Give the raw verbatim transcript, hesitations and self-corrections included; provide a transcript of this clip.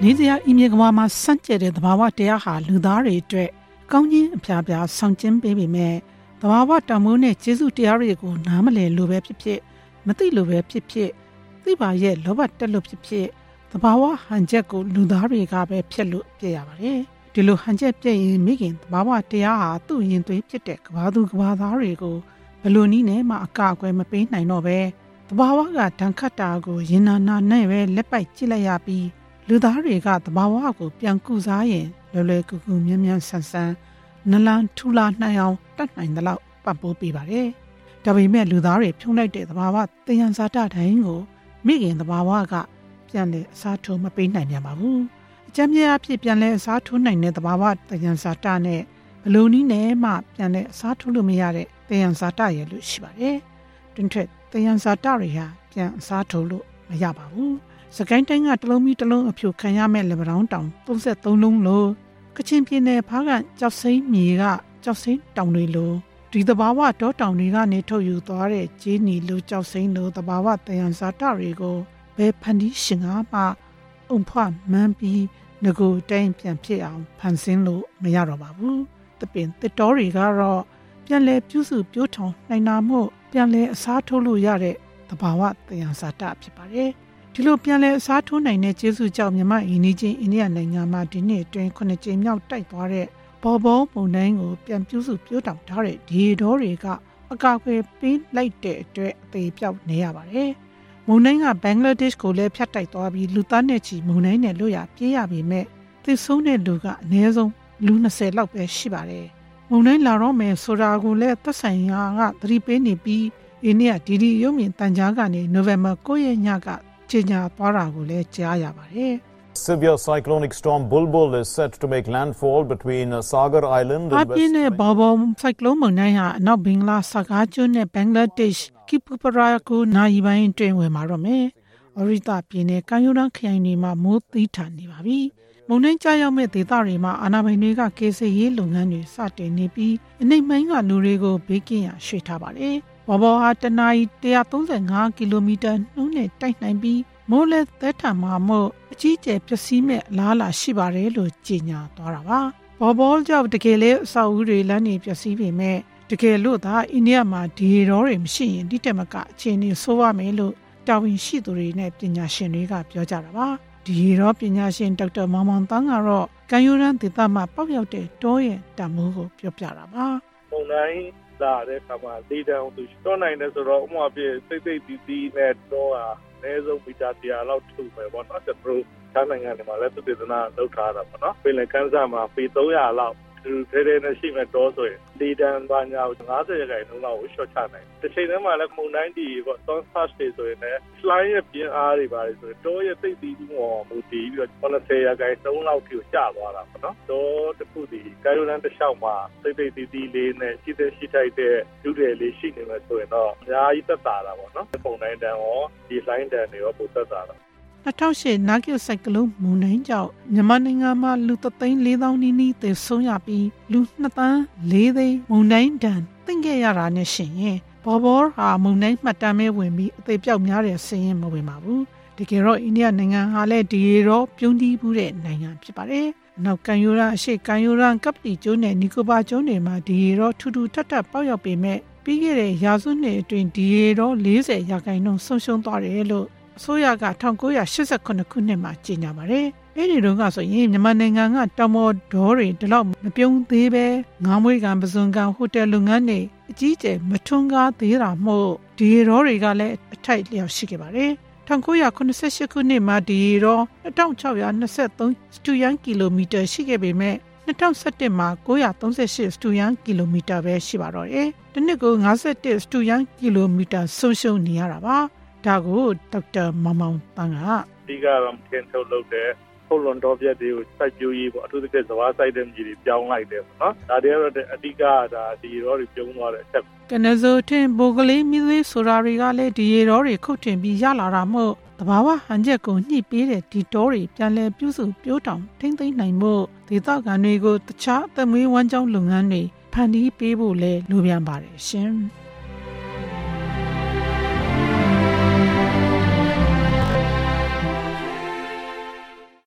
နေစရာအီမြေကဘာမှာစန့်ကျဲတဲ့သဘာဝတရားဟာလူသားတွေအတွက်ကောင်းခြင်းအဖျားဖျားဆောင်ကျဉ်ပေးပေမဲ့သဘာဝတန်ဖိုးနဲ့ကျေးဇူးတရားတွေကိုနားမလည်လို့ပဲဖြစ်ဖြစ်မသိလို့ပဲဖြစ်ဖြစ်သိပါရဲ့လောဘတက်လို့ဖြစ်ဖြစ်သဘာဝဟန်ချက်ကိုလူသားတွေကပဲဖျက်လို့ပြရပါတယ်ဒီလိုဟန်ချက်ပြည့်ရင်မိခင်သဘာဝတရားဟာသူ့ရင်သွေးဖြစ်တဲ့ကဘာသူကဘာသားတွေကိုဘလို့နည်းနဲ့မှအကာအကွယ်မပေးနိုင်တော့ပဲသဘာဝကဒဏ်ခတ်တာကိုရင်နာနာနဲ့ပဲလက်ပိုက်ကြည့်လိုက်ရပြီးလူသားတွေကသဘာဝကိုပြန်ကုစားရင်လွယ်လွယ်ကူကူမြန်းမြန်းဆန်းဆန်းနလန်ထူလာနိုင်အောင်တတ်နိုင်တဲ့လောက်ပတ်ပိုးပေးပါတယ်။ဒါပေမဲ့လူသားတွေဖြုံးလိုက်တဲ့သဘာဝသယံဇာတတိုင်းကိုမိခင်သဘာဝကပြန်လဲအစားထိုးမပေးနိုင်ပြန်ပါဘူး။အကြမ်းမြဲအဖြစ်ပြန်လဲအစားထိုးနိုင်တဲ့သဘာဝသယံဇာတနဲ့ဘလိုနည်းနဲ့မှပြန်လဲအစားထိုးလို့မရတဲ့သယံဇာတရဲ့လို့ရှိပါတယ်။တွင်ထက်သယံဇာတတွေဟာပြန်အစားထိုးလို့မရပါဘူး။စကိုင်းတိုင်းကတလုံးမီတလုံးအဖြူခံရမဲ့လေဗရောင်းတောင်သုံးဆယ်သုံးလုံးလို့ကချင်ပြည်နယ်ဖားကကြောက်စိမ့်မြေကကြောက်စိမ့်တောင်တွေလို့ဒီသဘာဝတောတောင်တွေကနေထုတ်ယူသွားတဲ့ဂျင်းနီလိုကြောက်စိမ့်လိုသဘာဝတယံဇာတတွေကိုဘယ်ဖန်တီးရှင်ကမှအုံဖွားမှန်းပြီးငကိုတိုင်းပြန်ဖြစ်အောင်ဖန်ဆင်းလို့မရတော့ပါဘူး။တပင်တစ်တော်တွေကတော့ပြန်လဲပြုစုပြိုးထောင်နိုင်တာမို့ပြန်လဲအစားထိုးလို့ရတဲ့သဘာဝတယံဇာတဖြစ်ပါတယ်။ဒီလိုပြန်လဲအစားထိုးနိုင်တဲ့ကျေးဇူးကြောင့်မြန်မာအင်ဒီချင်းအိန္ဒိယနိုင်ငံမှာဒီနှစ်အတွင်းခုနှစ်ကြိမ်မြောက်တိုက်သွားတဲ့ဘော်ဘောမုန်တိုင်းကိုပြန်ပြုစုပြိုးထောင်ထားတဲ့ဒီတော်တွေကအကာအကွယ်ပေးလိုက်တဲ့အတွက်အသေးပြောက်နေရပါတယ်။မုန်တိုင်းကဘင်္ဂလားဒေ့ရှ်ကိုလည်းဖြတ်တိုက်သွားပြီးလူသားနဲ့ချီမုန်တိုင်းနဲ့လွတ်ရပြေးရပေမဲ့သေဆုံးတဲ့လူကအနည်းဆုံးလူ၂၀လောက်ပဲရှိပါတယ်။မုန်တိုင်းလာတော့မယ်ဆိုတာကိုလည်းသက်ဆိုင်ရာကသတိပေးနေပြီးအိန္ဒိယဒီဒီရုပ်မြင်တန်ကြားကနေနိုဝင်ဘာ၉ရက်ညကကြေညာသွားတာကိုလည်းကြားရပါတယ်။ Severe cyclonic storm Bulbul is set to make landfall between Sagar Island and West. အပြင်းနဲ့ဘော်ဘော်ဆိုင်ကလုန်းမုန်တိုင်းဟာအနောက်ဘင်္ဂလားဆာကားကျွန်းနဲ့ဘင်္ဂလားဒေ့ရှ်ကိပူပရာကိုနိုင်ပိုင်းတွင်ဝင်มาတော့မယ်။အော်ရီတာပြည်နယ်ကမ်းရိုးတန်းခရိုင်တွေမှာမိုးသီးထန်နေပါပြီ။မုန်တိုင်းကြားရောက်မဲ့ဒေသတွေမှာအာဏာပိုင်တွေကကေဆေးရေးလုပ်ငန်းတွေစတင်နေပြီးအနိမ့်မိုင်းကလူတွေကိုဘေးကင်းရရွှေ့ထားပါတယ်။ဘော်ဘော်ဟာတနအီ၁၃၅ကီလိုမီတာနှုန်းနဲ့တိုက်နိုင်ပြီးမိုးလဲသဲထန်မှာမို့အကြီးကျယ်ပျက်စီးမဲ့အလားအလာရှိပါတယ်လို့ကြေညာသွားတာပါ။ဘော်ဘောကြောင့်တကယ်လေအဆောက်အဦတွေလမ်းတွေပျက်စီးပေမဲ့တကယ်လို့သာအိန္ဒိယမှာဒီရောတွေမရှိရင်ဒီတက်မကအခြေအနေဆိုးရမယ်လို့တာဝန်ရှိသူတွေနဲ့ပညာရှင်တွေကပြောကြတာပါ။ဒီရောပညာရှင်ဒေါက်တာမောင်မောင်တန်းကတော့ကံယူရန်ဒေသမှာပေါက်ရောက်တဲ့တောရဲ့တံမိုးကိုပြောပြတာပါ။ပုံတိုင်းလာတဲ့အခါမှာဒေတံသူတော့နိုင်တယ်ဆိုတော့ဥပမာပြစိတ်စိတ်တီးတီးနဲ့တော့အနည်းဆုံးမီတာ၁၀၀လောက်ထုပဲပေါ့နော်ကျွန်တော်ထားနိုင်ငံတွေမှာလည်းသူဒေသနာလောက်ထားတာပေါ့နော်ပြည်လကန်းစားမှာပေ၃၀၀လောက်သူထဲထဲနဲ့ရှိမဲ့တော့ဆိုရင်ဒေတံဘာညာ၅၀ရာခိုင်နှုန်းလောက်ကိုရှော့ချနိုင်တယ်တစ်ချိန်တည်းမှာလည်းမုန်တိုင်းဒီပေါ့ Sunfast တွေဆိုရင်လည်း slide ရဲ့ပြင်းအားတွေပါတယ်ဆိုရင်တော့ရဲ့သိသိမှုပေါ်မူတည်ပြီးတော့၇၀ရာခိုင်နှုန်းလောက်ထိကိုကျသွားတာပေါ့နော်တော့တခုဒီကယ်ရိုလန်တစ်လျှောက်မှာသိသိတီးတီးလေးနဲ့ရှိတဲ့ရှိထိုက်တဲ့ဒုတွေလေးရှိနေမှာဆိုရင်တော့အများကြီးသက်သာတာပေါ့နော်ပုံတိုင်းတန်ရောဒီ line တန်တွေရောပိုသက်သာတာ၂၀၀၈နာဂစ်ဆိုင်ကလုန်းမုန်တိုင်းကြောင့်မြန်မာနိုင်ငံမှာလူတသိန်း၄သောင်းနီးနီးသေဆုံးရပြီးလူ၂သန်း၄သိန်းမုန်တိုင်းဒဏ်သင့်ခဲ့ရတာနဲ့ရှင်ရင်ဘော်ဘော်ဟာမုန်တိုင်းမှတ်တမ်းမဲ့ဝင်ပြီးအသေးပြောက်များတဲ့ဆင်းရဲမဝင်ပါဘူးတကယ်တော့အိန္ဒိယနိုင်ငံဟာလည်းဒီရောပြုံးတီးမှုတဲ့နိုင်ငံဖြစ်ပါတယ်နောက်ကံယူရအရှိကံယူရကပတီကျွန်းနဲ့နီကိုဘာကျွန်းတွေမှာဒီရောထူးထူးထပ်ထပ်ပေါက်ရောက်ပေမဲ့ပြီးခဲ့တဲ့ရာစုနှစ်အတွင်းဒီရော၄၀ရာခိုင်နှုန်းဆုံးရှုံးသွားတယ်လို့အစိုးရက၁၉၈၈ခုနှစ်မှာကြေညာပါတယ်။အဲဒီတုန်းကဆိုရင်မြန်မာနိုင်ငံကတောင်ပေါ်ဒေါ်တွေဒီလောက်မပြုံးသေးပဲငါးမွေးကံပဇွန်ကံဟိုတယ်လုပ်ငန်းတွေအကြီးကျယ်မထွန်းကားသေးတာမို့ဒီရောတွေကလည်းအထိုက်လျောက်ရှိခဲ့ပါတယ်။၁၉၇၈ခုနှစ်မှာဒီရော၂၆၂၃စတူယန်ကီလိုမီတာရှိခဲ့ပေမဲ့၂၀၁၁မှာ၉၃၈စတူယန်ကီလိုမီတာပဲရှိပါတော့တယ်။တစ်နှစ်ကို၅၁စတူယန်ကီလိုမီတာဆုံးရှုံးနေရတာပါ။ဒါကိုဒေါက်တာမောင်မောင်တန်းကအဓိကတော့ထင်းထုတ်လုပ်တဲ့ထုတ်လွန်တော်ပြက်တွေကိုစိုက်ပျိုးရေးပေါ့အထူးသဖြင့်စဘာစိုက်တဲ့မြေတွေပြောင်းလိုက်တယ်ပေါ့နော်ဒါတွေကတော့အဓိကဒါဒီရောတွေပြုံးသွားတဲ့အချက်ကနဇိုထင်းဘိုကလေးမြသေးဆိုတာတွေကလည်းဒီရောတွေခုတ်ထင်ပြီးရလာတာမို့တဘာဝဟန်ချက်ကိုညှိပေးတဲ့ဒီတော်တွေပြန်လဲပြုစုပြိုးတောင်ထိမ့်သိမ့်နိုင်မှုဒေသခံတွေကိုတခြားအသက်မွေးဝမ်းကြောင်းလုပ်ငန်းတွေဖန်တီးပေးဖို့လဲလိုပြန်ပါတယ်ရှင်